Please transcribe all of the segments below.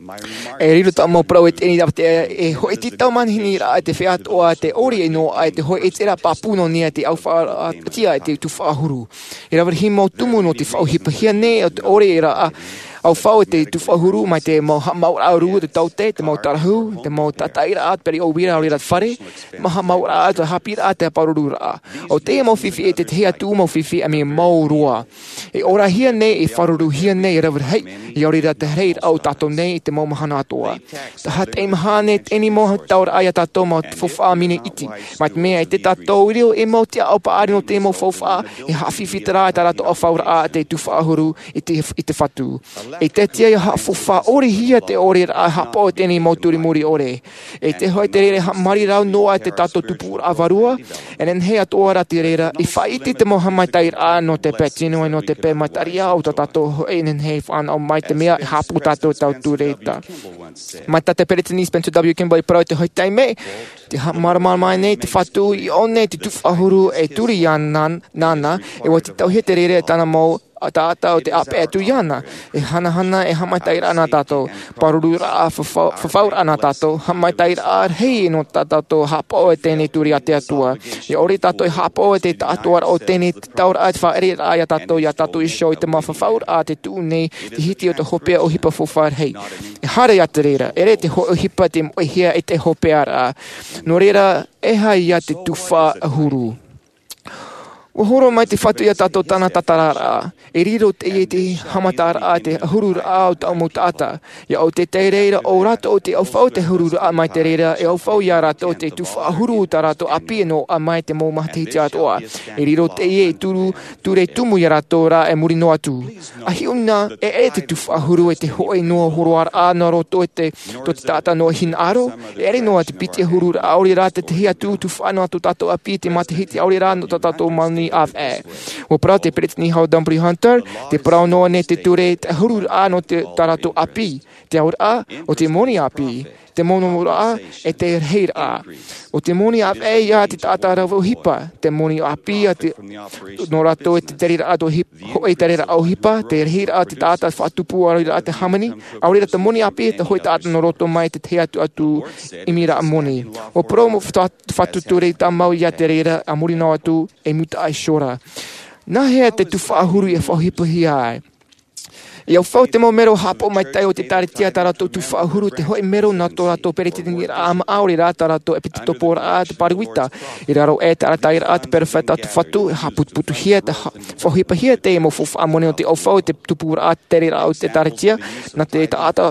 E riro ta mo pro et eni te e ho e titau manhini ra te whiat o te ori e no ai te ho e tera papuno nia te au wha tia e te tu whahuru. E rawa hi mau tumu no te whauhipa hia ne o te ori e ra au whau e te tu whahuru mai te mau aurua te taute, te mau tarahu, te mau tataira at peri o wira o rat whare, maha mau ra at hapira at te paruru ra. O te mau whiwhi e te hea tu mau whiwhi a me mau roa. E ora hia ne e wharuru hia ne e rawa hei, i ori ra te reir au tato nei i te mau mahana atoa. Ta hat e mahane te eni mau taura aia tato mau te whawha mine iti. Mai te mea e te tato irio e mau tia au paari no te mau whawha e hawhiwhi te rā e tarato au whaura a te tu whahuru i te whatu. E te tia i hawhawha ori hia te ori a hapo e tēnei mauturi muri ore. E te hoi te rere mari rau noa te tato tupu a varua. E nen hea toa ra te rera i whaiti te moha mai tai rā no te pe tino e no te pe mai taria au ta tato e nen hei whanau mai te mea i hapu tato tau tu reita. Mai ta te peretini Spencer W. Kimball i parau te hoi tai me. Te maramara mai nei te whatu i one te tuwhahuru e turi ia nana e wa te tau he te rere tana mau a tāta o te ape e tu iana. E hana e hamaitai rana tātou. Paruru ra whawhau rana tātou. Hamaitai ra hei no tātou hapo e tēnei turi a te atua. E ori tātou hapo e te tātua o tēnei taura a te whaere ra ia tātou i a tātou i show i te mawhawhau a te tū nei te hiti o te hopea o hipa whawhar hei. E hare a te reira. E re te o hipa te moehia e te hopea ra. No reira e hai a te tuwha ahuru. O horo mai te whatu ia tātou tana tatarara. E riro te e te hamatara a te hurura au tau mo tāta. Ia au te te reira o rato o te au whau te hurura a mai te reira e au whau ia rato o te tuwha huru ta rato a pieno a mai te mō mahati atoa. E riro te e ture tumu ia rato ra e muri no atu. Ahi una e te tuwha huru e te hoe noa horoar a na roto e te tāta noa hin aro. E ere noa te piti hurura auri rā te hea tu whano atu tato a pi te mate hiti auri rā no tato mani of e. O prau te Brittany Howard Dumpry Hunter, te prau noa ne te ture te hurur a no te tarato api, te aur a o te moni api, te mono a e te reir a. O te moni a e ia te tata rau hipa, te moni api a te no rato e te terira a to hipa, e terira au hipa, te reir a te tata whatupu a te hamani, aurira te moni api te hoi tata no roto mai te te atu imira a moni. O prau mo whatuture ta mau ia te reira a muri no atu e muta ai shora. Nā hea te tu whaahuru e whahipahi ai. E au whau te mo mero hapo mai tai o te taritia tarato tu whaahuru te hoi mero na tō rato peretini rā ama auri rā tarato e piti topo rā te pariwita. I raro e te aratai rā te perfeta tu whatu e haputu hia te whahipahia te mo fufu amone o te au whau te tupu rā te teri rā o te taritia na te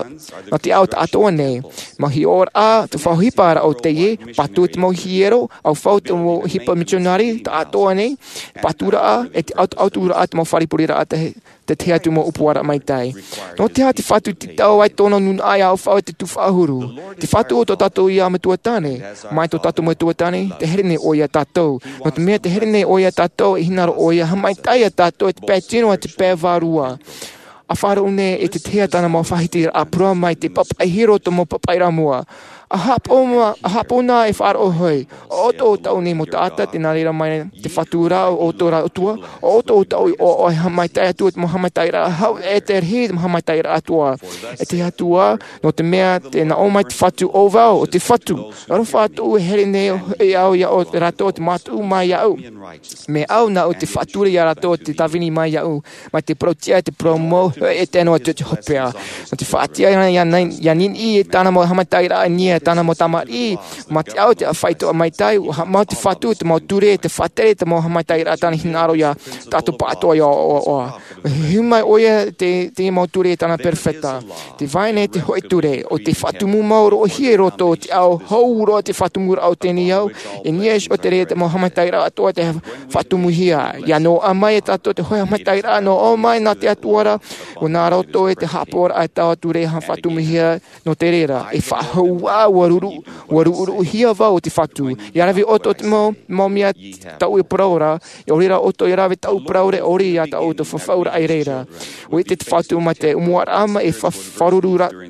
au te atoa nei. Mahi o rā te whahipa rā o te ye patu te mo hiero au whau te mo hipa misionari te atoa nei patu rā e te autu rā te mo wharipuri rā te te atu mo upuara mai tai. No te hati whatu te tau ai tōna nun ai au whau te tu whaahuru. Te whatu o tō tatou i ama tuatane. Mai tō tatou mai tuatane, te herene o ia tatou. No te mea te herene o ia tatou e hinaro o ia hamai tai a tatou e te pē tino a te pē varua. A whara une e te tea tana mo whahiti a prua mai te papai hiro to mo papai ramua. A hapo nā e whara o hoi. O tō tau ni mo tāta te nārira mai te whatura o tō rā utua. O tō tau o hamai tai atua te mo hamai tai rā. Hau e te rhi te mo hamai tai rā atua. E te atua no te mea te na o mai te whatu o vau o te whatu. Aro whatu e here nei e au ia o te rato te matu mai au. Me au na o te whatura ia rato te tawini mai au. Mai te protia te promo e tēnua te hopea. No te whaatia ia nin i e tāna mo hamai tai rā nia tāna mo tamari, ma te au te whaito a mai tai, ma te whatu, te mau ture, te whatere, te mau hamai tai rā tāna hinaro ia tātou pātoa ia o. Humai oia te mau ture tāna perfeta. Te vaine te hoi ture, o te whatu mu mauro o hie roto, te au hau ro te whatu mura au tēni au, e nies o te re te mau hamai tai rā atoa te whatu mu hia. Ia no amai e tātou te hoi hamai tai rā, no o mai nā te atuara, o nā roto e te hapora ai tau ture ha whatu mu hia no te rera. E whahau waruru hia vau te whatu. I arawi oto te mo mia tau e praura, e orira oto i rawe tau praure, ori ia tau te whawhaura ai reira. O te whatu mai te umuar ama e wharuru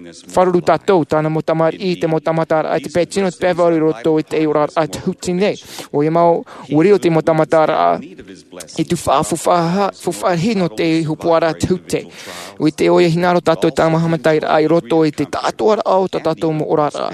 wharuru tātou tāna mo tamar I te mo tamatara ai te pētino te pēwari roto I te eura ai te huti nei. O ia mau uri o te mo tamatara I tu whaafuwhahi no te hupuara te hute. O I te oia hinaro tātou tāna mahamatai ai roto I te tātua au tātou mo orara.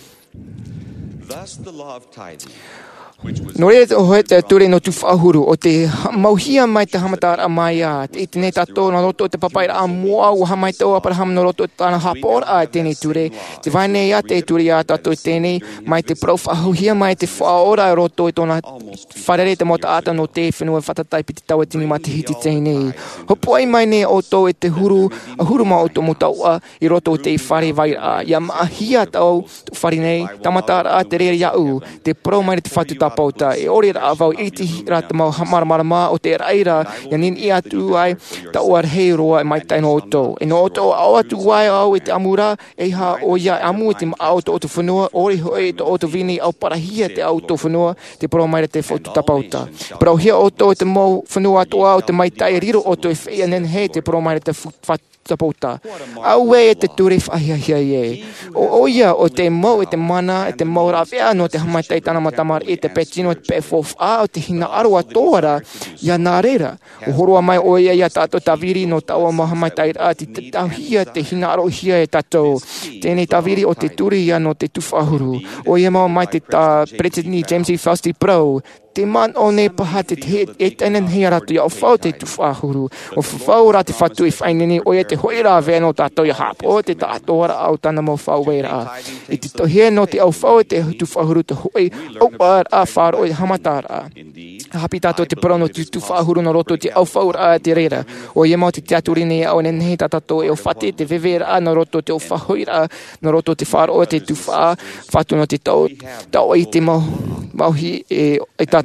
No rea o hoe te ture no tu whaahuru o te mauhia mai te hamatara mai a te ite nei tātou na roto te papaira a mua o hamai tau apara ham no roto tāna hapora a tēnei ture. Te vaine ia te ture a tātou tēnei mai te prauwhahuhia mai te whaora a roto I tōna wharere te mota ata no te whenua whatatai piti tau tini ma te hiti tēnei. Hopo ai mai ne o tō te huru, a huru ma o tō motaua I roto te whare vai a. Ia maahia tau whare nei, tamatara a te rea iau, te pro mai te whatu tā pauta e ore ra avau iti ra te mau marama o te raira ya nin I atu ai ta oar hei roa mai tai no oto e no oto au atu wai au te amura e ha o ia amu te auto o te whanua ore hoi te auto vini au parahia te auto whanua te pro mai te fotu ta pauta pero hia auto te mau whanua atoa o te mai tai riro auto e whea nen hei te pro mai te tapota. Au e te ture whahia e. O ia o te mau e te mana, e te mau rawhea no te hamatai tana matamar e te petino e te pefof a o te hina aroa tōra ia nā reira. O horoa mai o ia tātou tawiri no taua mahamatai a te tauhia te hina aro hia e tātou. Tēnei tawiri o te ture ia no te tuwhahuru. O ia mau mai te Pretini James E. Fausti Pro. Te man o ne paha te e tenen hea ratu ia o whau te tuwhahuru. O whau ra te whatu I whainini o ia te hoi rā vea no tātou ia hapo te tātou ara au tana mo whau wei rā. I te tohea no te au whau te tuwhahuru te hoi au ar a whāro i hamatara. Hapi tātou te prono te tuwhahuru no roto te au whau rā te reira. O ia mau te teaturini au nenei tātou e o whate te vewe rā no roto te o whahoi rā no roto te whāro te tuwha whatu no te tau I te mauhi e tātou.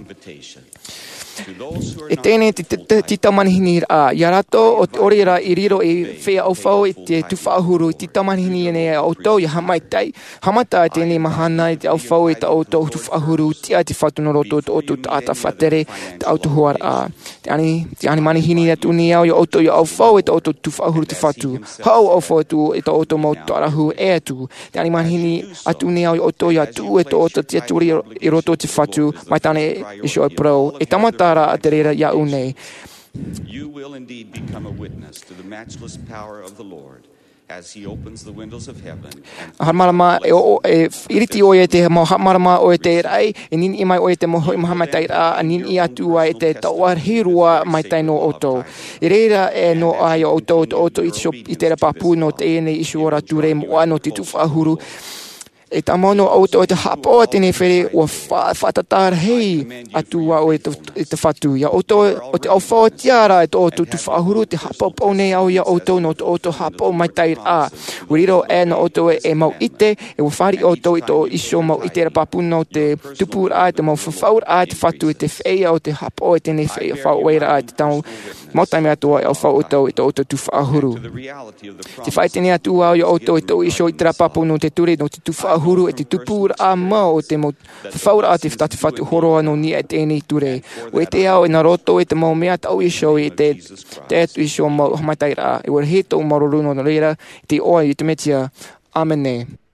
E tēnei te tamanihini a ia rato o te ore ra I riro e whea au whau I te tuwhaahuru I te tamanihini nei au tau ia hamaitai. Hamatai tēnei mahana I te au whau I te au tau tuwhaahuru tia te whatu no roto te otu tāta whatere te au tuhuar a. Te ani manihini atu ni au I auto I au whau I te auto tuwhaahuru te whatu. Hau au whau atu I te auto mau tarahu e atu. Te ani manihini atu ni au I auto I atu I te auto te aturi I roto te whatu mai tane I show pro. E tamata a te reira ia unei. You will indeed become a witness to the matchless power of the Lord as he opens the windows of heaven. Marama e iriti o te marama o te rai e nini mai o te moho I mahamatai ra nini atu ai te tawar hirua mai tai no oto. I reira e no ai o oto I te rapapu no te ene isu ora ture moa no te tuwhahuru. E tamono auto te hapo tēnei where ua whatatar hei atua o te whatu. Ia auto o te au whaotiara e te auto tu whahuru te hapo pone au ia auto no te auto hapo mai tai a. Uriro e no auto e mau ite e ua whari auto I to iso mau ite rapapu no te tupu a te mau whawhaur a te whatu e te whea o te hapo e tēnei whea whauweira a te tau mautaime atua e au whau auto I te auto tu whahuru. Te whai tēnei atua au ia auto e to iso I te rapapu no te ture no te tu huru e te tupura a mau o te mo whaura a te whatu horoa no ni e tēnei ture. O e te ao e na roto e te mau mea tau iso I te atu iso mau hamatai rā. E wara he tau maruru no reira te oa I te metia. Amen.